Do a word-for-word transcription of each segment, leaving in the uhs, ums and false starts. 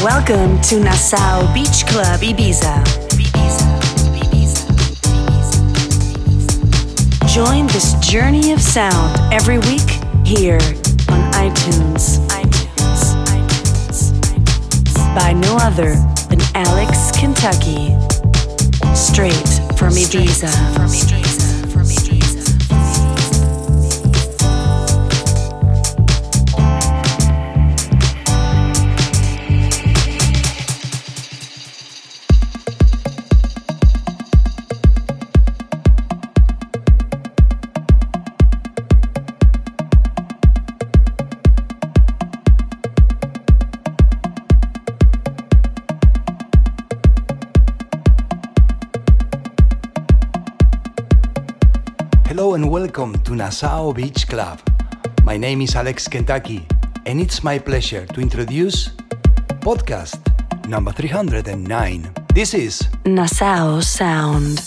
Welcome to Nassau Beach Club Ibiza. Join this journey of sound every week here on iTunes. iTunes. iTunes. By no other than Alex Kentucky. Straight from Ibiza. Straight from Ibiza. Hello and welcome to Nassau Beach Club. My name is Alex Kentucky and it's my pleasure to introduce podcast number three hundred nine. This is Nassau Sound.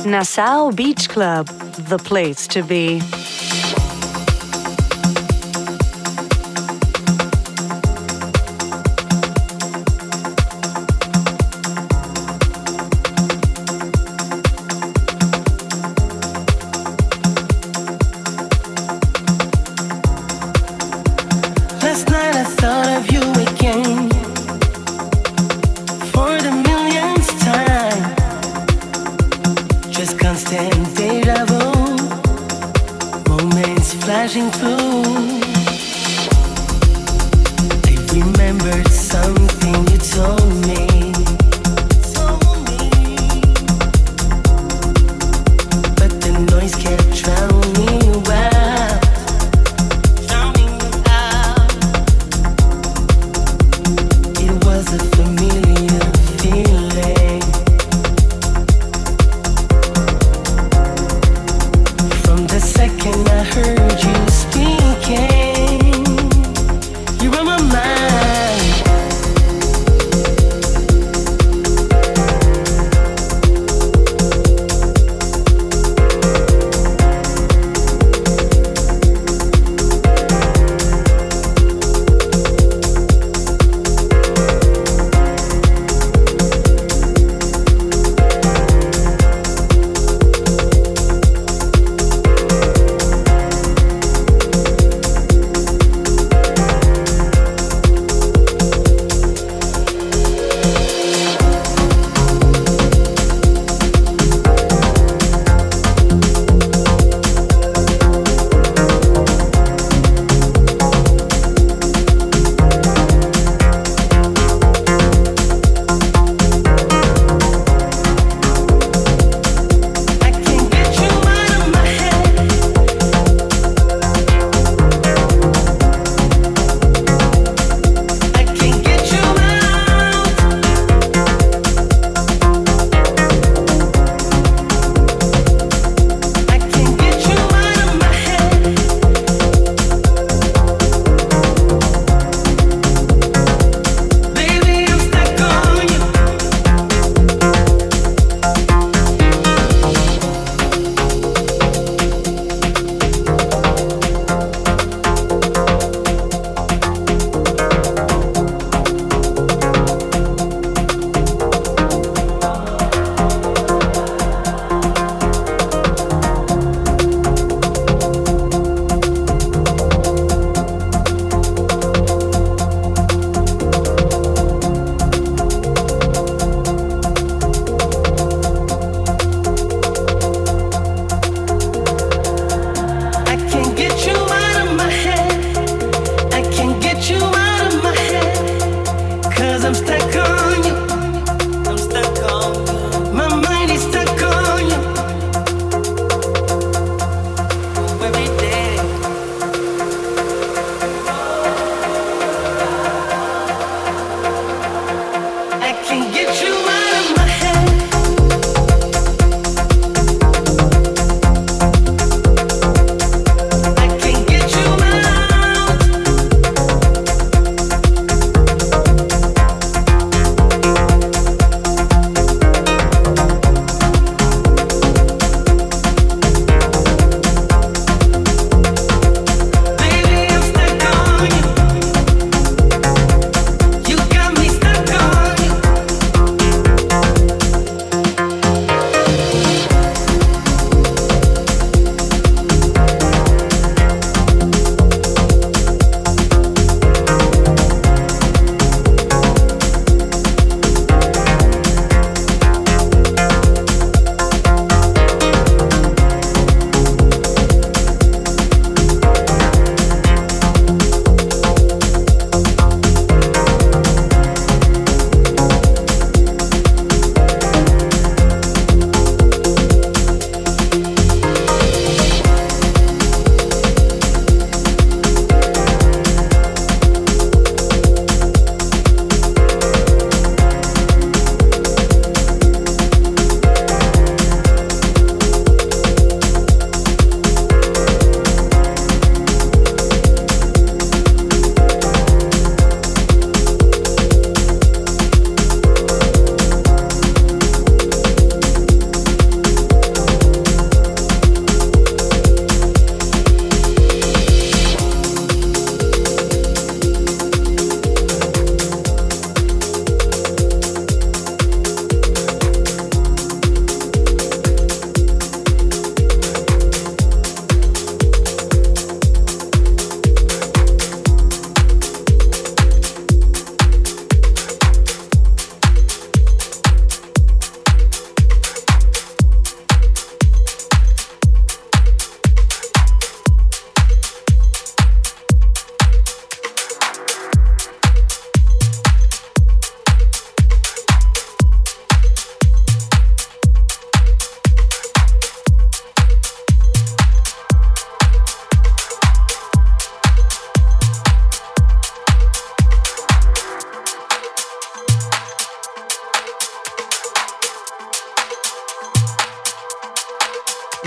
Nassau Beach Club, the place to be. Second I heard you speak.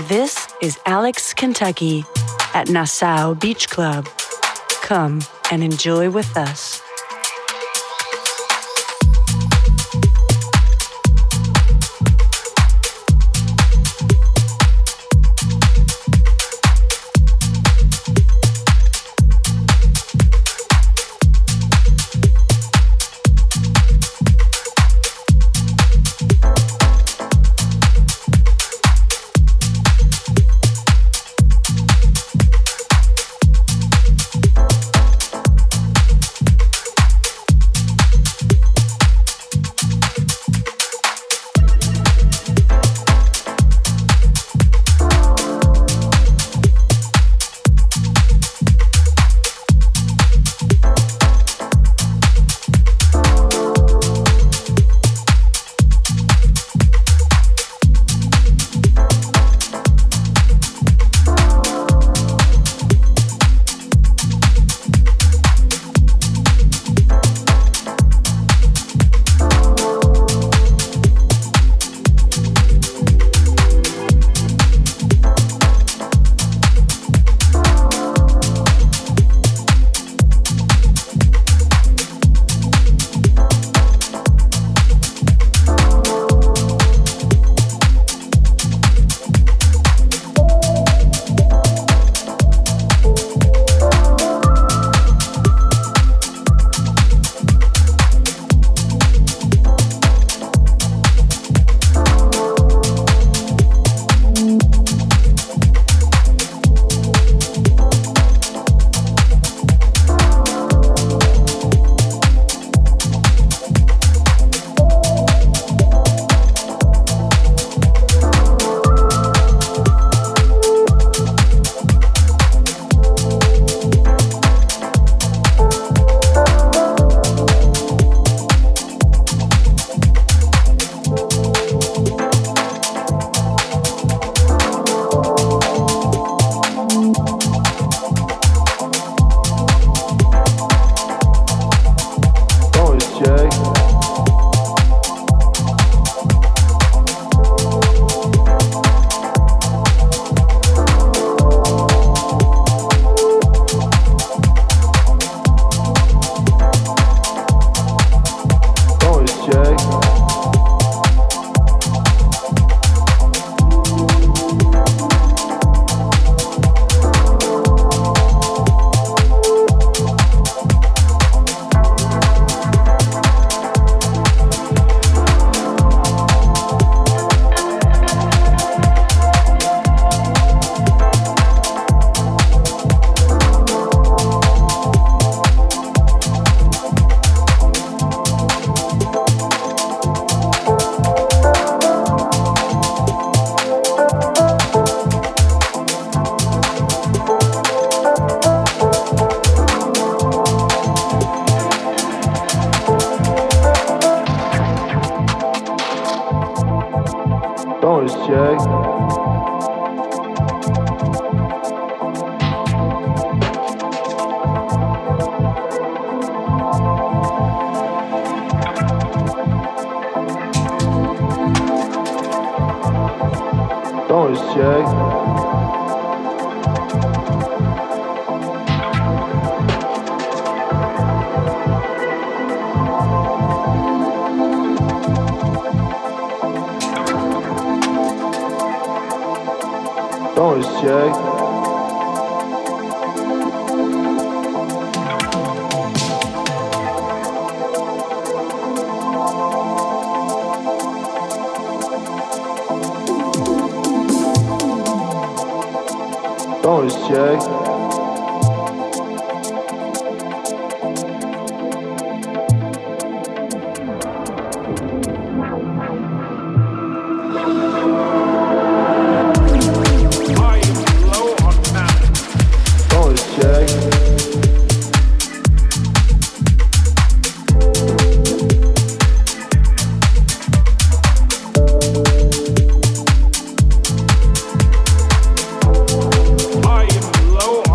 This is Alex Kentucky at Nassau Beach Club. Come and enjoy with us. I am low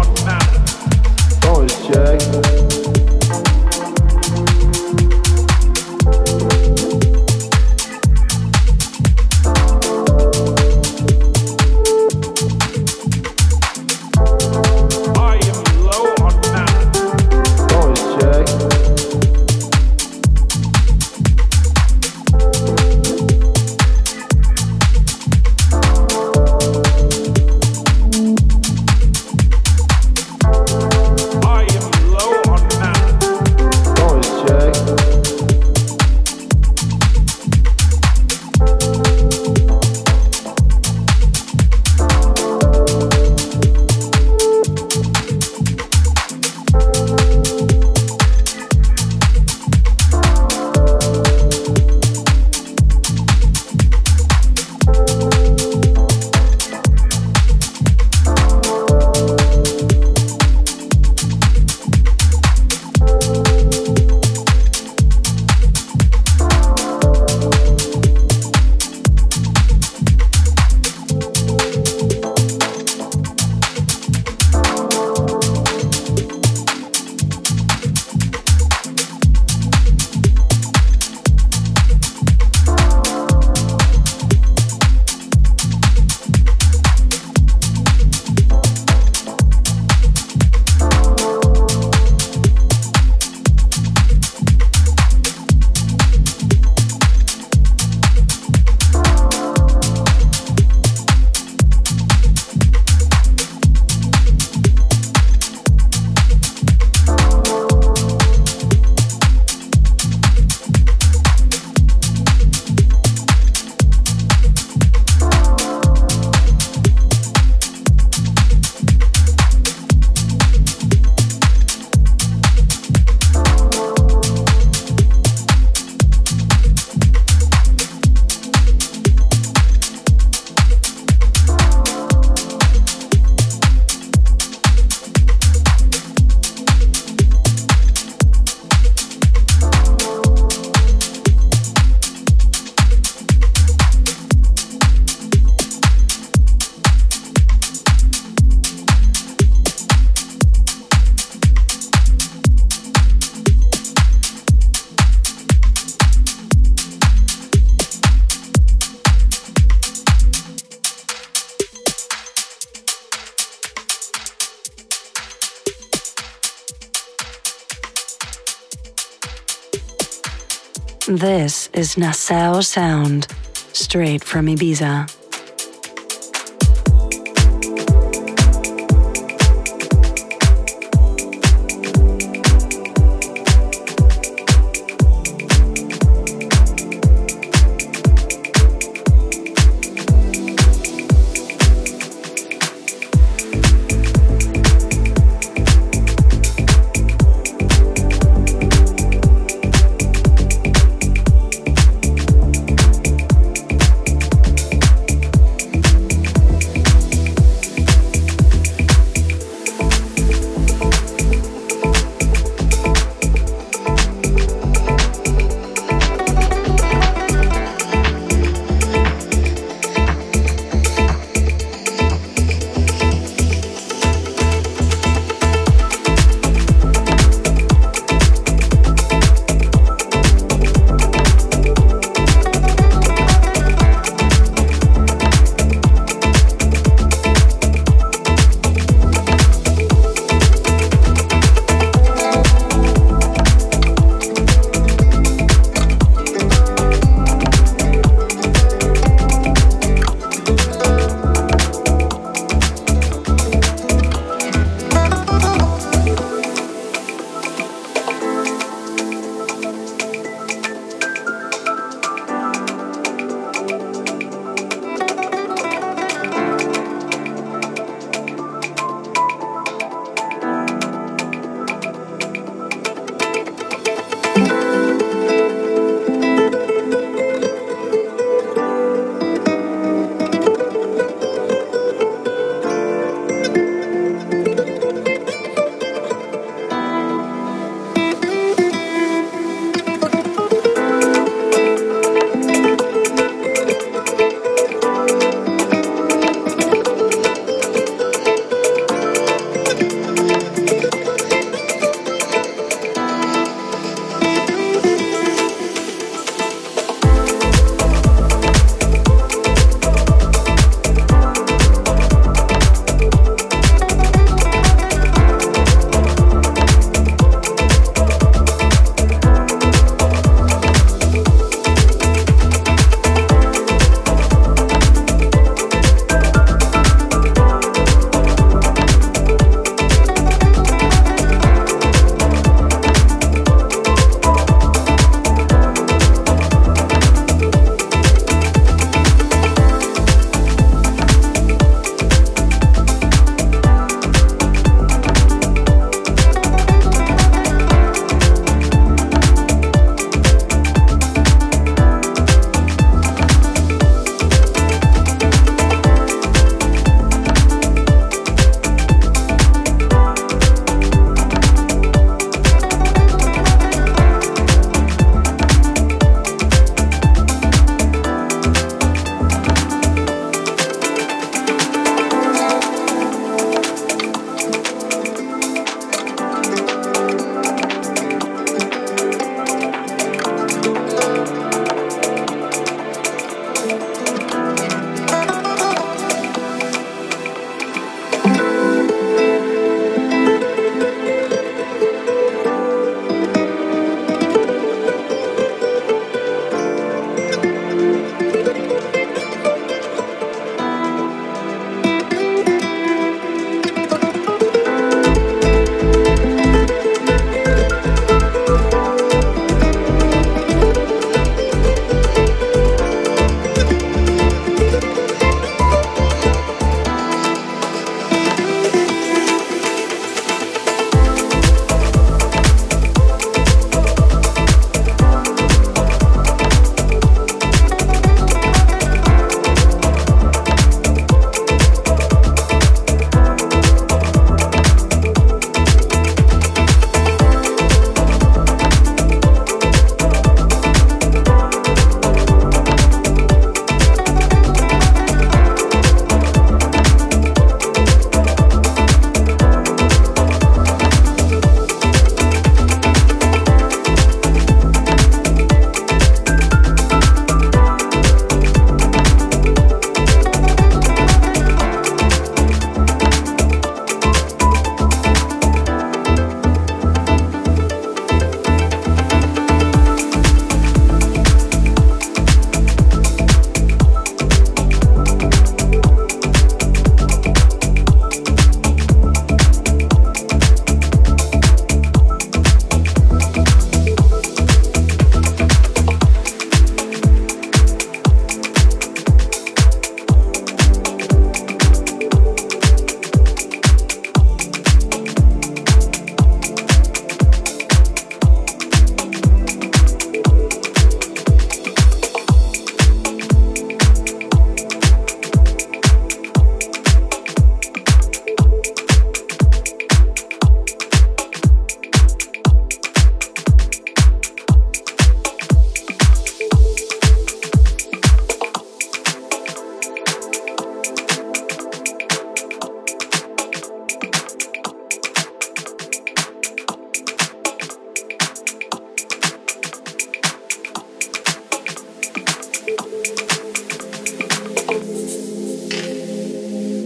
This is Nassau Sound, straight from Ibiza.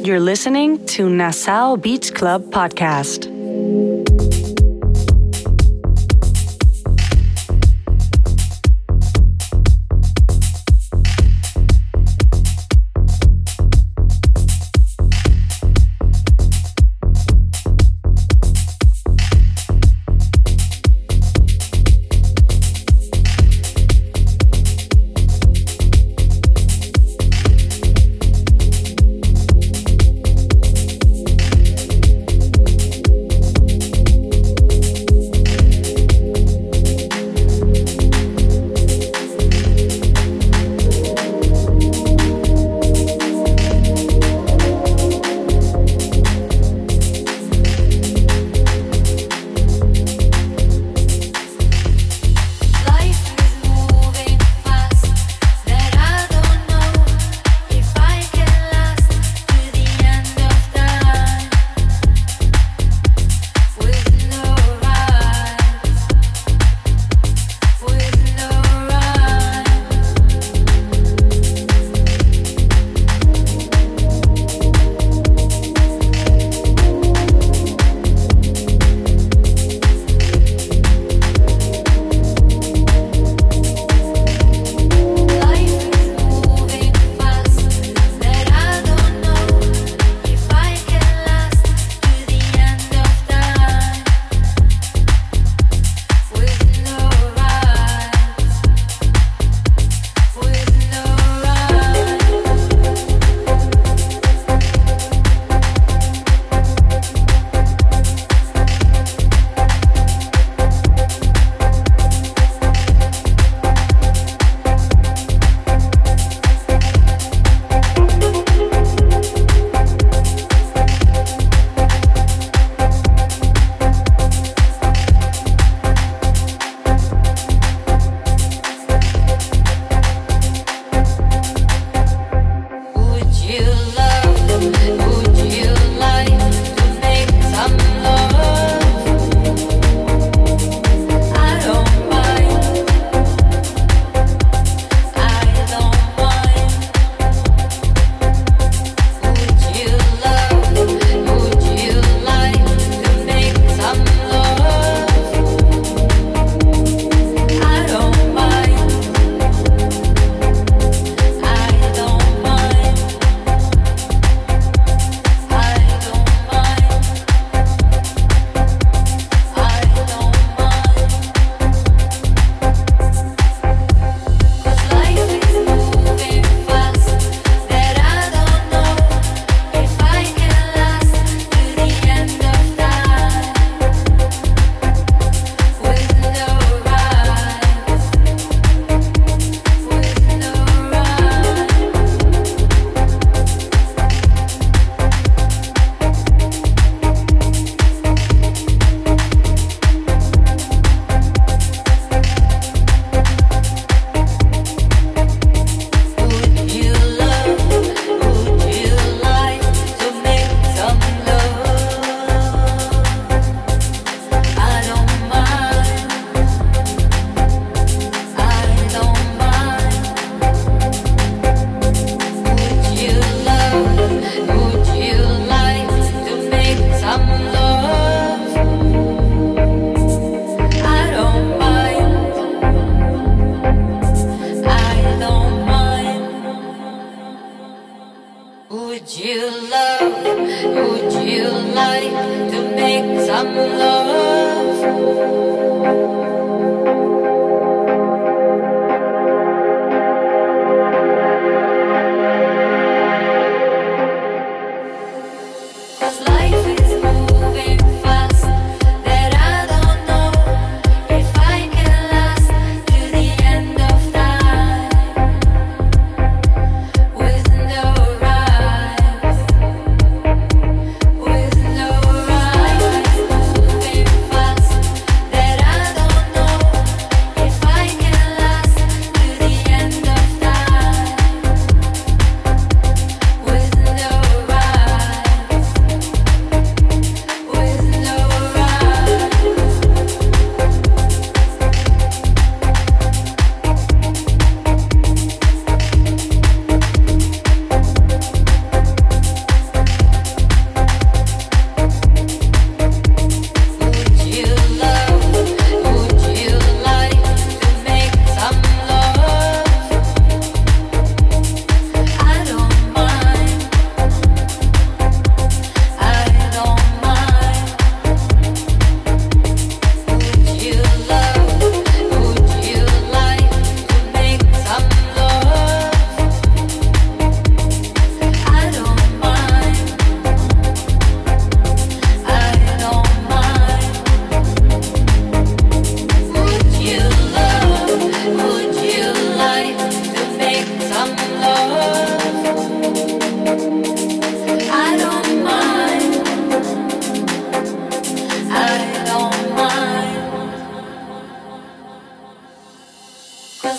You're listening to Nassau Beach Club Podcast.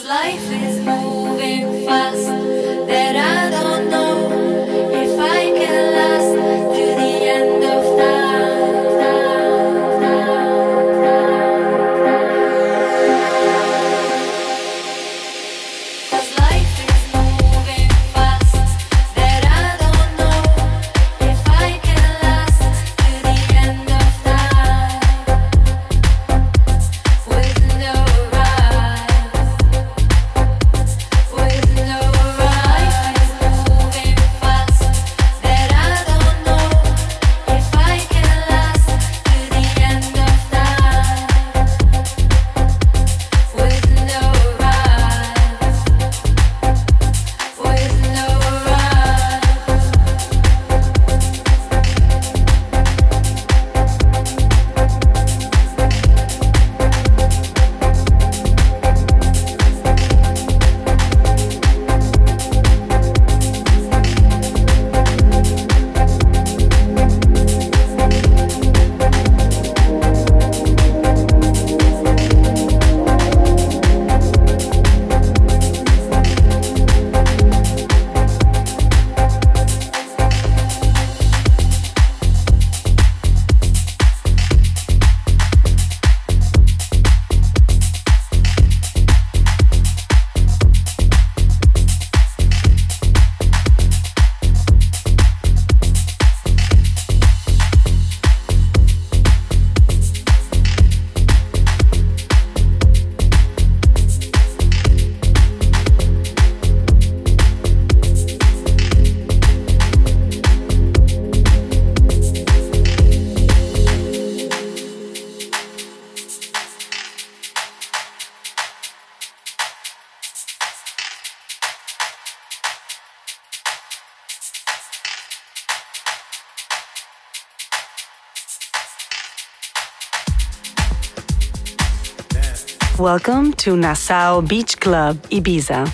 Welcome to Nassau Beach Club, Ibiza.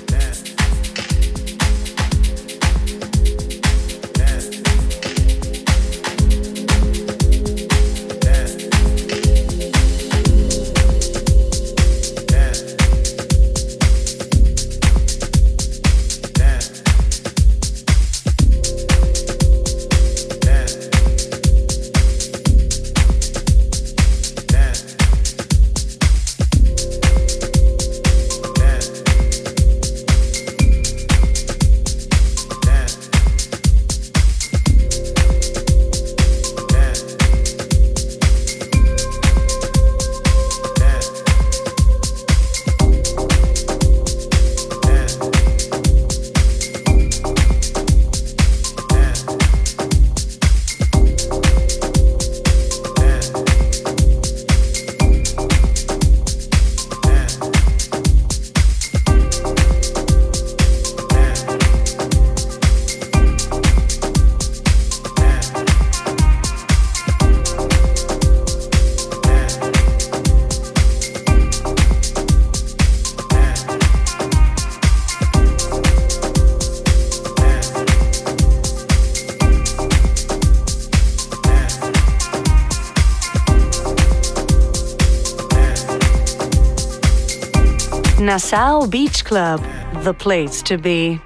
Nassau Beach Club, the place to be.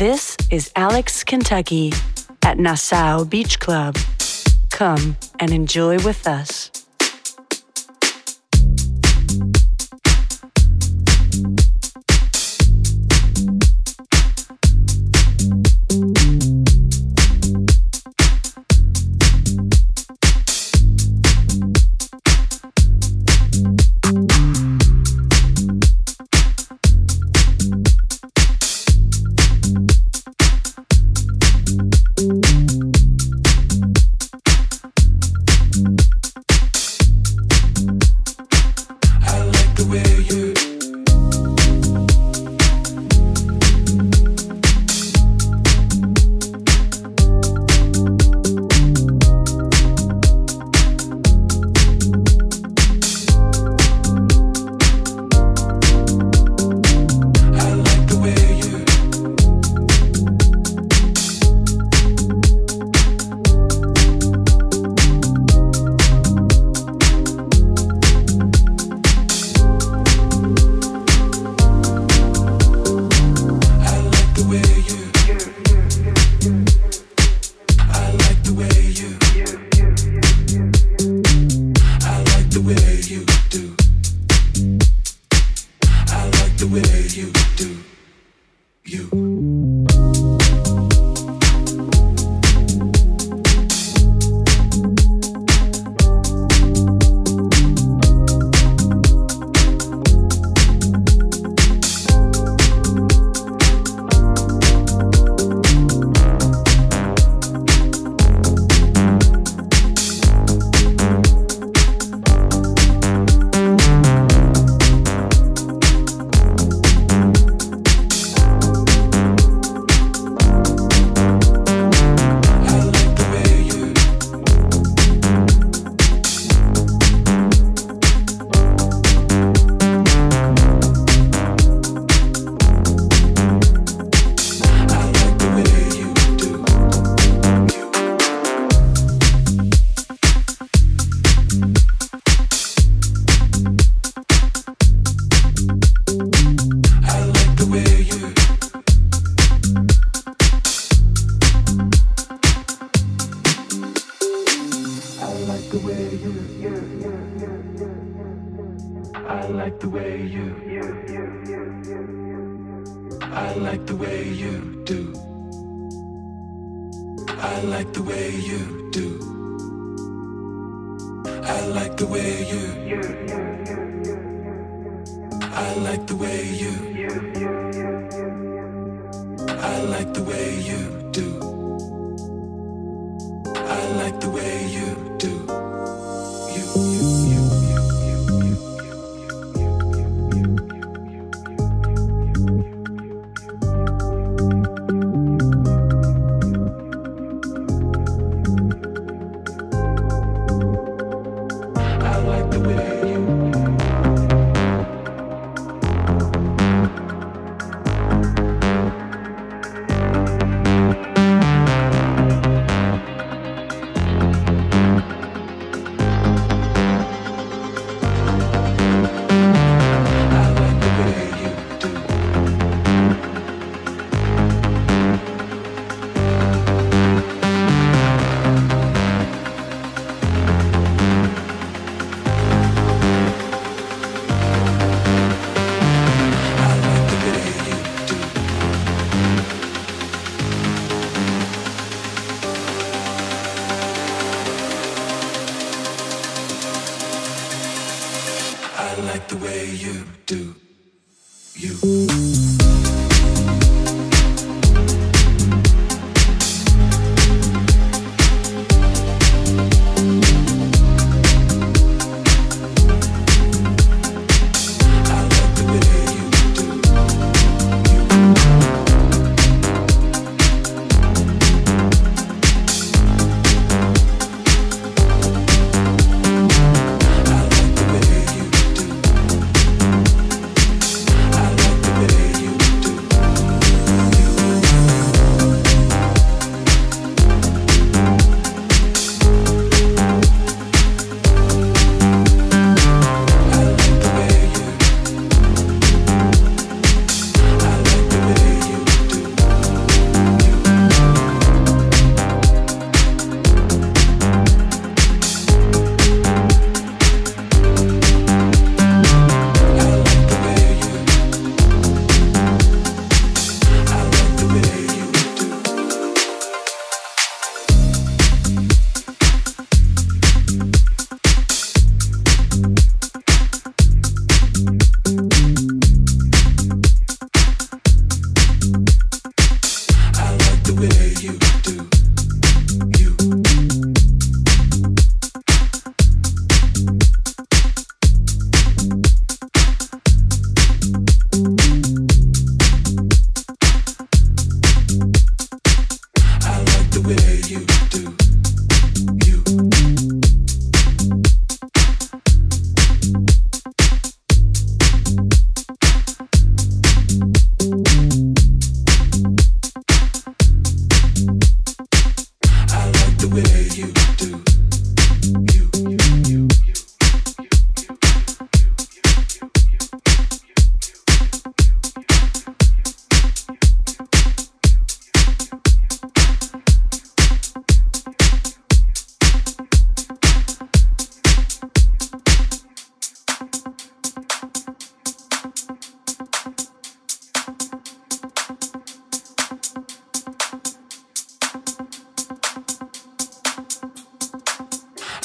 This is Alex Kentucky at Nassau Beach Club. Come and enjoy with us. The way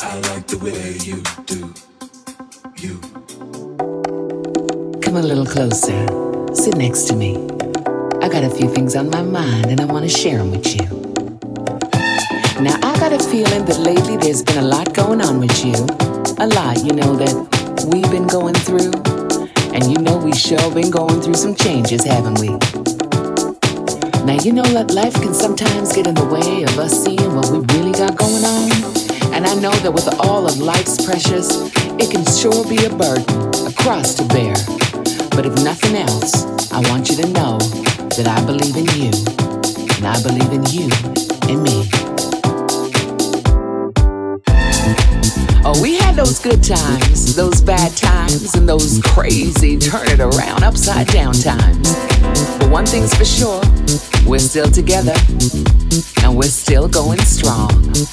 I like the way you do. You. Come a little closer. Sit next to me. I got a few things on my mind and I want to share them with you. Now I got a feeling that lately there's been a lot going on with you. A lot, you know, that we've been going through. And you know we sure been going through some changes, haven't we? Now you know that life can sometimes get in the way of us seeing what we really got going on. And I know that with all of life's pressures, it can sure be a burden, a cross to bear. But if nothing else, I want you to know that I believe in you, and I believe in you and me. Oh, we had those good times, those bad times, and those crazy turn it around upside down times. But one thing's for sure, we're still together, and we're still going strong.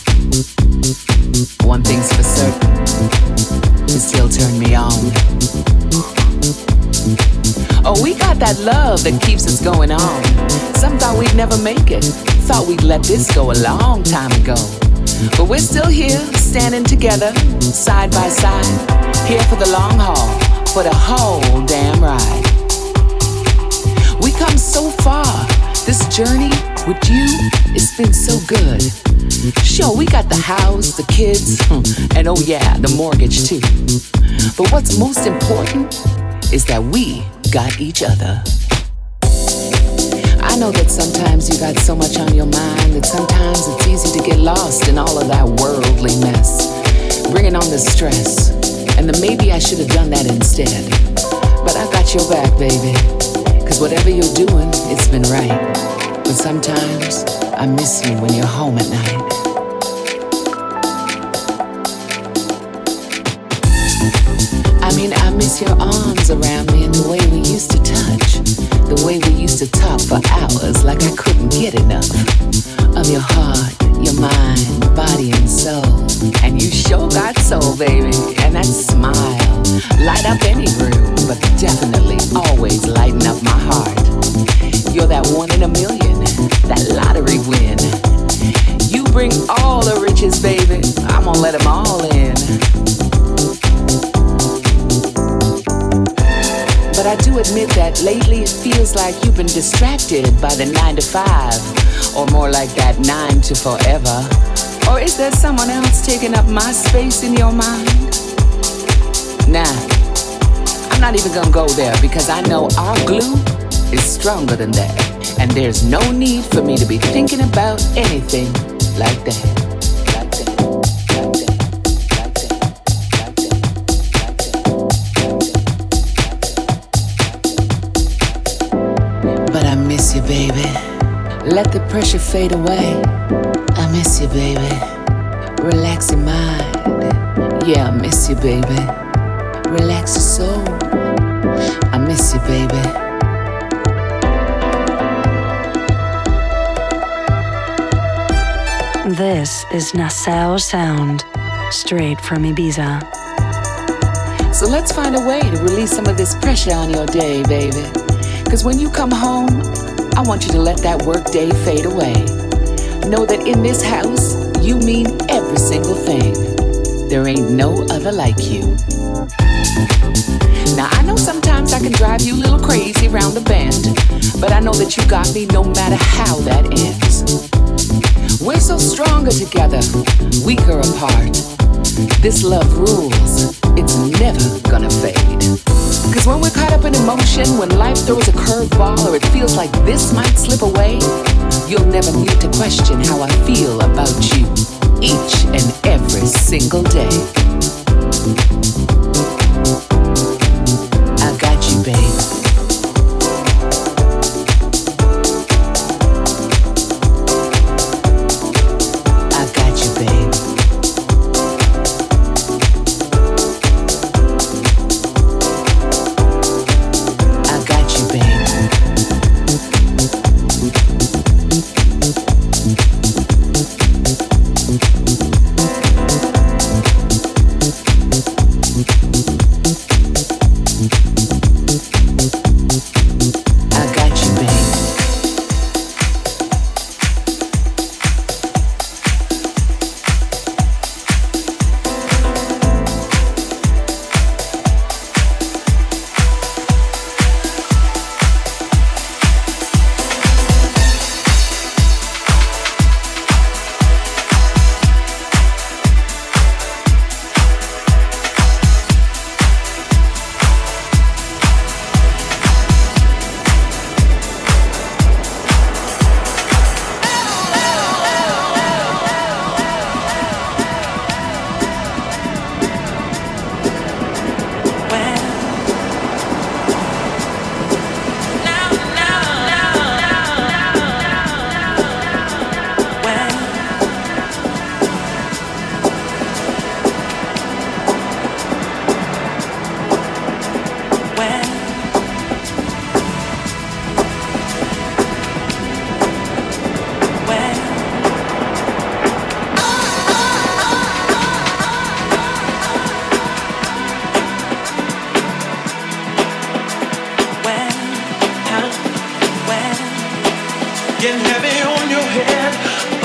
One thing's for certain, you still turn me on. Oh, we got that love that keeps us going on. Some thought we'd never make it, thought we'd let this go a long time ago. But we're still here, standing together, side by side, here for the long haul, for the whole damn ride. We come so far, this journey with you, it's been so good. Sure, we got the house, the kids, and oh yeah, the mortgage too. But what's most important is that we got each other. I know that sometimes you got so much on your mind that sometimes it's easy to get lost in all of that worldly mess, bringing on the stress, and then maybe I should have done that instead. But I got your back, baby, cause whatever you're doing, it's been right. But sometimes I miss you when you're home at night. I mean, I miss your arms around me and the way we used to touch, the way we used to talk for hours like I couldn't get enough of your heart, your mind, body and soul. And you sure got soul, baby, and that smile light up any room, but definitely always lighten up my heart. You're that one in a million, that lottery win. You bring all the riches, baby, I'm gonna let them all in. But I do admit that lately it feels like you've been distracted by the nine to five, or more like that nine to forever. Or is there someone else taking up my space in your mind? Nah, I'm not even gonna go there because I know our glue is stronger than that. And there's no need for me to be thinking about anything like that. Like that, like that. I miss you, baby. Let the pressure fade away. I miss you, baby. Relax your mind. Yeah, I miss you, baby. Relax your soul. I miss you, baby. This is Nassau Sound, straight from Ibiza. So let's find a way to release some of this pressure on your day, baby. Cause when you come home, I want you to let that work day fade away. Know that in this house, you mean every single thing. There ain't no other like you. Now I know sometimes I can drive you a little crazy around the bend, but I know that you got me no matter how that ends. We're so stronger together, weaker apart. This love rules, it's never gonna fade. Cause when we're caught up in emotion, when life throws a curveball or it feels like this might slip away, you'll never need to question how I feel about you each and every single day. I got you, babe.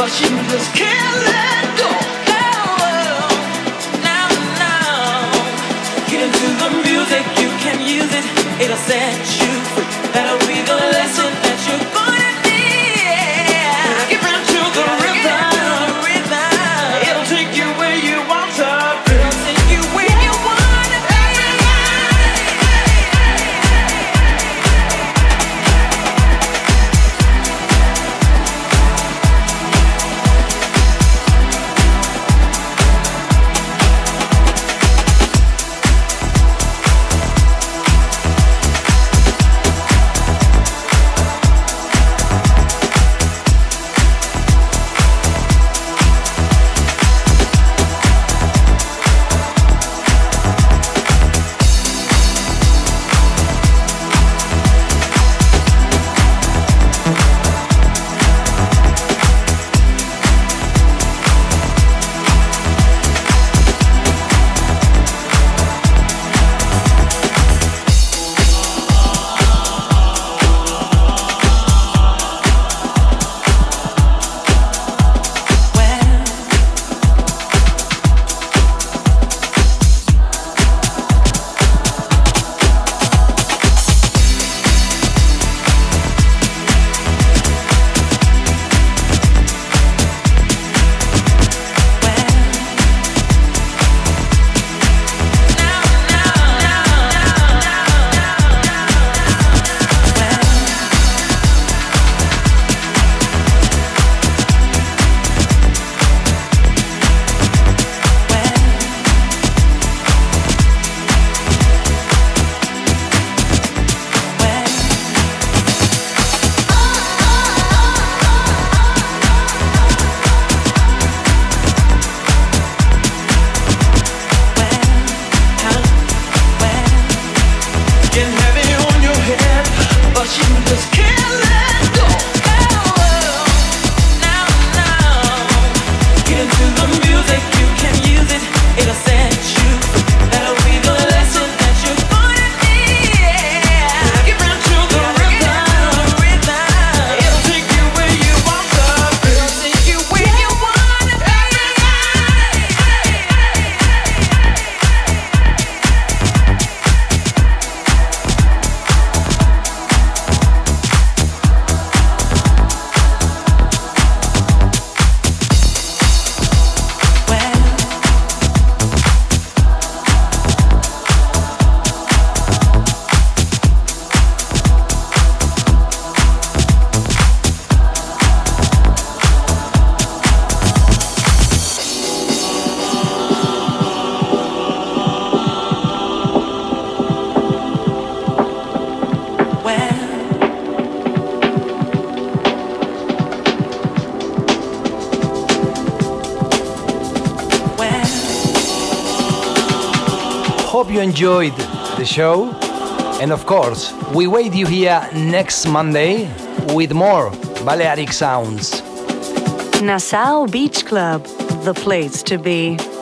Hope you enjoyed the show. And of course, we wait you here next Monday with more Balearic sounds. Nassau Beach Club, the place to be.